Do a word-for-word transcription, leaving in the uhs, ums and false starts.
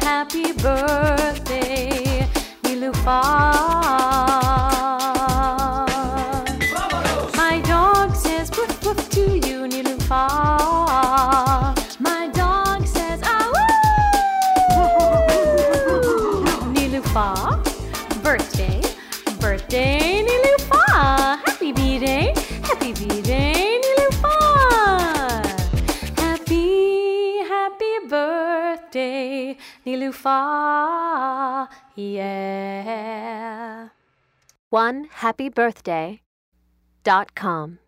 happy birthday, Niloufar. My dog says woof woof to you, Niloufar. My dog says ah woo. Niloufar, birthday, birthday, Niloufar. Happy B-Day, happy B-Day, Niloufar. Happy, happy birthday, Niloufar. Yeah. one happy birthday dot com